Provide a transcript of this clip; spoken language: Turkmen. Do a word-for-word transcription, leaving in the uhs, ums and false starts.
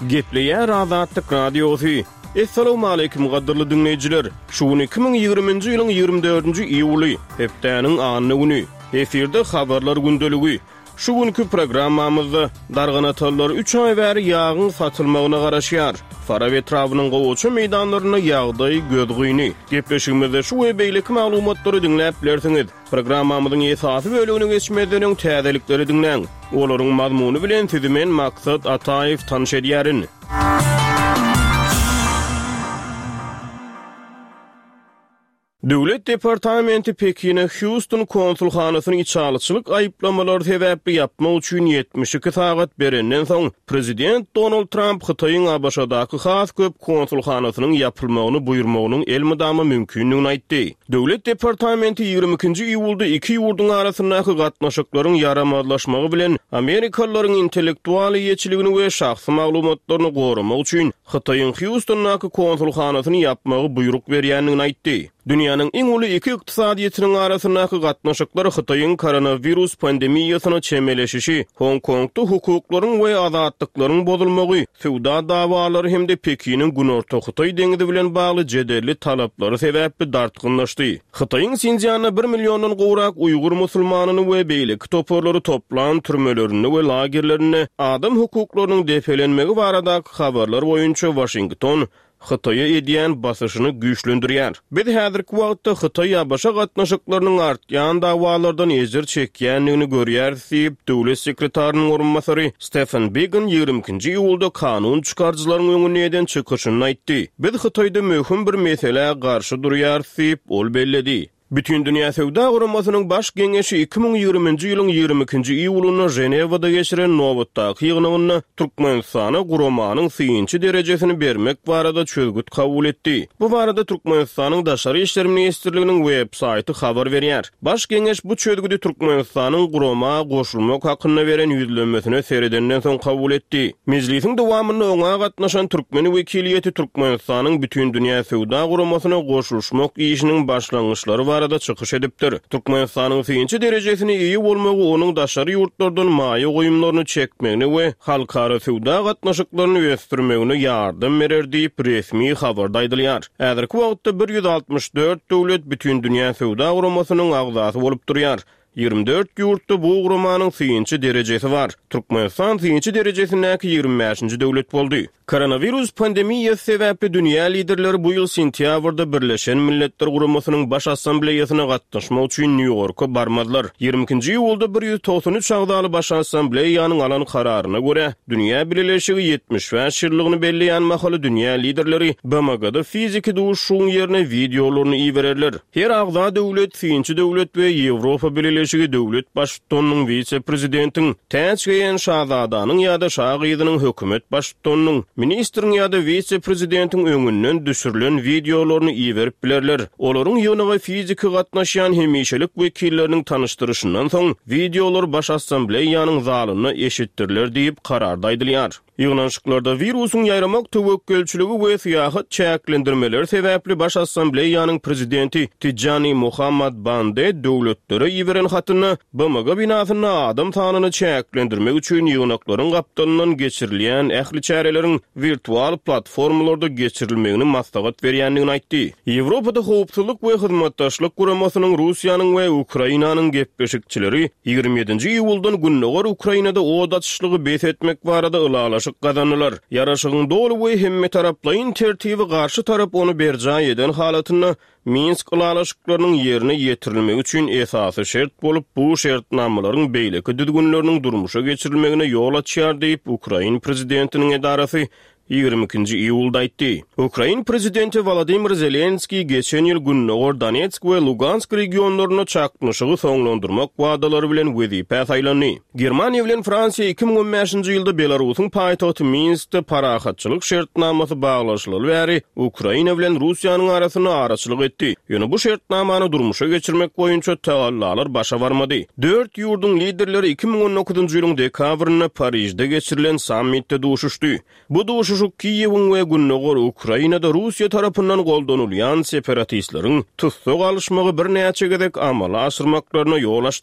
Gepleýär Azatlyk Radiosu. Assalamu alaykum gaderly dinleýijiler. Şuň iki ming ýigrimiji ýylyň ýygrimi dördünji iýuly, hepdäniň anyny güni. Eferde habarlar gündeligi. Şu günkü programmamyzda darganatallar üç ay bäri ýağın satylmagyna garaşýar. Fara we trawynyň gowuçy meýdanlaryna ýagdaý gödgüýni. Gepleşigimizde şu we beýleki maglumatlary dinläp bilersiňiz. Programmamyzyň esasy bölügine geçmeden öň täzelikleri dinläň. Olaryň mazmuny bilen sizi men Maksat Ataýew tanış edýärin. Döwlet Departamenti Pekin'e Houston konsulhanasyny içalyçylyk aýyplamalary sebäpli yapmak üçin yetmiş iki sagat berenden soň Prezident Donald Trump Hytaýyň A B Ş'daky has köp konsulhanasynyň ýapylmagyny buýurmagynyň elmydamy mümkinligini aýtdy. Döwlet Departamenti ýygrimi ikinji iýulda iki ýurdun arasyndaky gatnaşyklaryň ýaramazlaşmagy bilen Amerikalılaryň intellektual ýetçiligini we şahsy maglumatlaryny goramak üçin Hytaýyň Houstondaky konsulhanasyny ýapmagy buýruk berýändigini aýtdy. Dünýäniň iň uly iki ykdysadyýetiniň arasyndaky gatnaşyklary Hytaýyň koronavirus pandemiýasyna çemeleşişi, Hong Kongda hukuklaryň we azatlyklaryň bozulmagy, sowda dawalary hemde Pekiniň Günorta Hytaý deňizi bilen bagly jedelli talaplary sebäpli dartgynlaşdy. Hytaýyň Sinjiana bir millionddan gowrak Uýgur musulmanyny we beýleki toporlary toplan türmelerini we lagerlerini adam hukuklarynyň depelenmegi baradaky habarlar boýunça Washington Hytaýa edýän basyşyny güýçlendirýär. Biz häzirki wagtda Hytaý A B Ş gatnaşyklarynyň artýan dawalardan ejir çekýänligini görýär diýip döwlet sekretarynyň orunmasary Stephen Biegun ýygrimi ikinji iýulda kanun çykarjylaryň öňüne eden çykyşyny aýtdy. Biz Hytaýda möhüm bir mesele garşy durýar diýip ol belledi. Bütün Dünya Sowda Guramasynyň baş geňeşi iki ming ýigriminji ýylyň ýygrimi ikinji iýulyny Jenewada geçiren nowatdaky ýygnygyny Türkmenistana guramanyň syňçy derejesini bermek barada çözgüt kabul etdi. Bu barada Türkmenistanyň Daşary işler ministrliginiň web saýty habar berýär. Baş geňeş bu çözgüdi Türkmenistanyň gurama goşulmak hakyna beren ýüzlenmesine seredenden soň kabul etdi. Meclisiň dowamyny oňa gatnaşan türkmen wekiliýeti Türkmenistanyň bütün Dünya Sowda Guramasyna goşulmak işiniň başlangyçlary arada çykyş edipdir. Türkmenistanyň syňçy derejesini iýi bolmagy onuň daşary ýurtlardan maýa goýumlaryny çekmegini we halkara sowda gatnaşyklaryny ösdürmegine ýardam berer diýip resmi habarda aýdylýar. Häzirki wagtda bir ýüz altymyş dört döwlet bütün Dünya Sowda Guramasynyň agzasy bolup durýar. ýygrimi dört ýurtda bu gurumanyň syňçy derejesi var. Türkmenistan syňçy derejesindäki ýygrimi beşinji döwlet boldy. Koronavirus pandemiýasy sebäpli dünýä liderleri bu ýyl sentýabrda Birleşen Milletler Guramasynyň baş assambleýasyna gatnaşmak üçin New Yorka barmadylar. ýygrimi ikinji iýulda bir ýüz toksan üç agdaly baş assambleýanyň alan kararyna görä dünýä birleşigi yetmiş beş ýyllygyny belleýän mahaly dünýä liderleri B M G'da fiziki duşuň ýerine videolaryny iýererler. Her agda döwlet, syňçy döwlet we Ýewropa Birleşigi döwlet başlygynyň vice-prezidentiň täçgeýen şahzadanyň ýa-da şahydynyň hökümet başlygynyň ministrin ýa-da vice-prezidentiň öňünden düşürilen videolaryny iýerip bilerler. Olaryň ýöneге fiziki gatnaşýan hemişelik wekilleriniň tanışdyryşyndan soň videolar baş assambleýanyň zalyna eşitdirler diýip kararda aýdylýar. Ýygnaşyklarda virusyň ýayramak töwekkülçiligi we syýasat çäklendirmeleri sebäpli baş assambleýanyň prezidenti Tijani Muhammad Bande döwletlere ýiberen hatyny B M G binasyna adam sanyny çäklendirmek üçin ýygnaklaryň gapdalyndan geçirilýän ähli çäreleriň virtual platformalarda geçirilmegini maslahat berýändigini aýtdy. Ýewropada howpsuzlyk we hyzmatdaşlyk guramasynyň Russiýanyň we Ukrainanyň gepleşikçileri ýygrimi ýedinji iýuldan günneger Ukrainada odatçylygy bes etmek barada ylalaşyk gazanylar. Ýaraşygyň dolu we hemme taraplaryň tertibi garşy tarap onu berjä eden halatyny Minsk ylalaşyklarynyň ýerine ýetirilmegi üçin esasy şert bolup bu şertnamalaryň beýleki düzgünleriniň durmuşa geçirilmegine ýol açýar diýip Ukraina prezidentiniň edarasy ýygrimi ikinji iýulda aýtdy. Ukraina prezidenti Volodymyr Zelenski geçen ýyl günneger Donetsk we Lugansk regionlaryna çaknyşygy soňlandyrmak wadalary bilen wezipe saýlandy. Germaniýa bilen Fransiýa iki ming on beşinji ýylda Belarusyň paýtagty Minskde parahatçylyk şertnamasy baglaşylyly bäri Ukraina bilen Russiýanyň arasyna araçylyk etdi. Ýöne bu şertnamany durmuşa geçirmek boýunça tagallalar başa barmady. Dört ýurdun liderleri iki ming on dokuzunji ýylyň dekabryna Parijde geçirilen sammitde duşuşdy. Bu duş Şu Kiýewiň we günneger Ukrainada Russiýa tarapyndan goldanylýan separatistlaryň tutsak alışmagy bir näçe gedek amala aşyrmaklaryna ýol açdy.